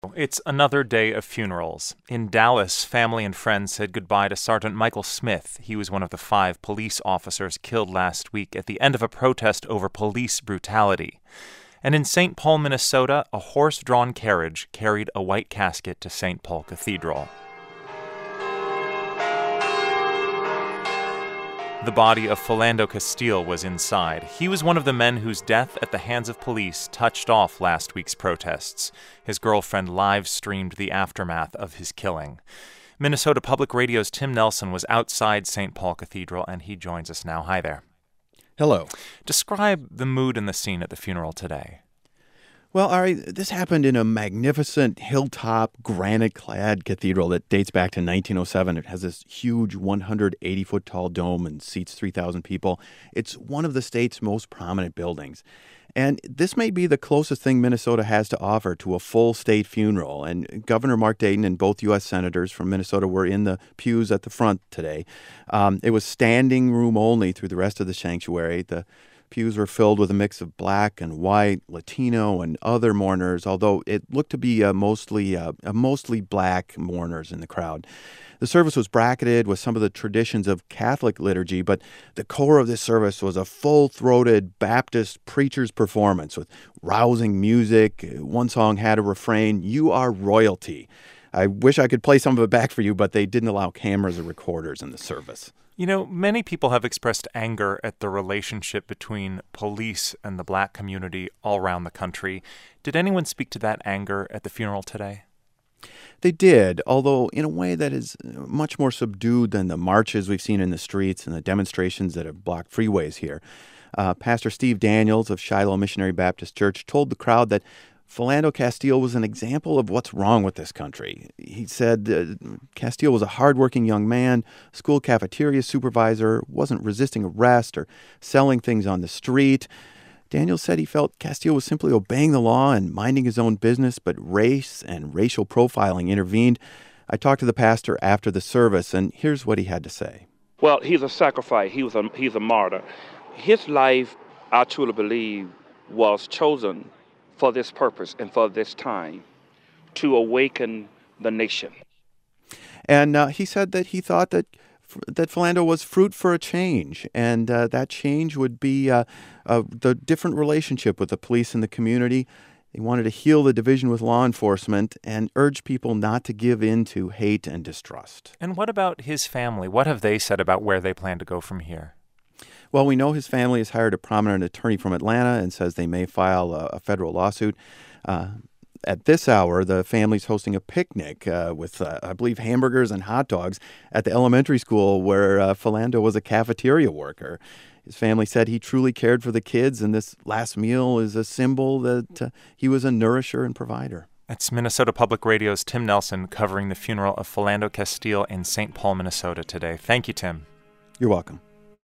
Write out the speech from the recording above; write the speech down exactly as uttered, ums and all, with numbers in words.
It's another day of funerals. In Dallas, family and friends said goodbye to Sergeant Michael Smith. He was one of the five police officers killed last week at the end of a protest over police brutality. And in Saint Paul, Minnesota, a horse-drawn carriage carried a white casket to Saint Paul Cathedral. The body of Philando Castile was inside. He was one of the men whose death at the hands of police touched off last week's protests. His girlfriend live-streamed the aftermath of his killing. Minnesota Public Radio's Tim Nelson was outside Saint Paul Cathedral, and he joins us now. Hi there. Hello. Describe the mood and the scene at the funeral today. Well, Ari, this happened in a magnificent hilltop, granite-clad cathedral that dates back to nineteen oh seven. It has this huge one hundred eighty foot tall dome and seats three thousand people. It's one of the state's most prominent buildings. And this may be the closest thing Minnesota has to offer to a full state funeral. And Governor Mark Dayton and both U S senators from Minnesota were in the pews at the front today. Um, it was standing room only through the rest of the sanctuary. The pews were filled with a mix of black and white, Latino, and other mourners, although it looked to be uh, mostly uh, mostly black mourners in the crowd. The service was bracketed with some of the traditions of Catholic liturgy, but the core of this service was a full-throated Baptist preacher's performance with rousing music. One song had a refrain, "You are royalty." I wish I could play some of it back for you, but they didn't allow cameras or recorders in the service. You know, many people have expressed anger at the relationship between police and the black community all around the country. Did anyone speak to that anger at the funeral today? They did, although in a way that is much more subdued than the marches we've seen in the streets and the demonstrations that have blocked freeways here. Uh, Pastor Steve Daniels of Shiloh Missionary Baptist Church told the crowd that Philando Castile was an example of what's wrong with this country. He said uh, Castile was a hardworking young man, school cafeteria supervisor, wasn't resisting arrest or selling things on the street. Daniels said he felt Castile was simply obeying the law and minding his own business, but race and racial profiling intervened. I talked to the pastor after the service, and here's what he had to say. Well, he's a sacrifice. He was a, he's a martyr. His life, I truly believe, was chosen for this purpose and for this time, to awaken the nation. And uh, he said that he thought that that Philando was fruit for a change, and uh, that change would be uh, uh, the different relationship with the police and the community. He wanted to heal the division with law enforcement and urge people not to give in to hate and distrust. And what about his family? What have they said about where they plan to go from here? Well, we know his family has hired a prominent attorney from Atlanta and says they may file a, a federal lawsuit. Uh, at this hour, the family's hosting a picnic uh, with, uh, I believe, hamburgers and hot dogs at the elementary school where uh, Philando was a cafeteria worker. His family said he truly cared for the kids, and this last meal is a symbol that uh, he was a nourisher and provider. It's Minnesota Public Radio's Tim Nelson covering the funeral of Philando Castile in Saint Paul, Minnesota today. Thank you, Tim. You're welcome.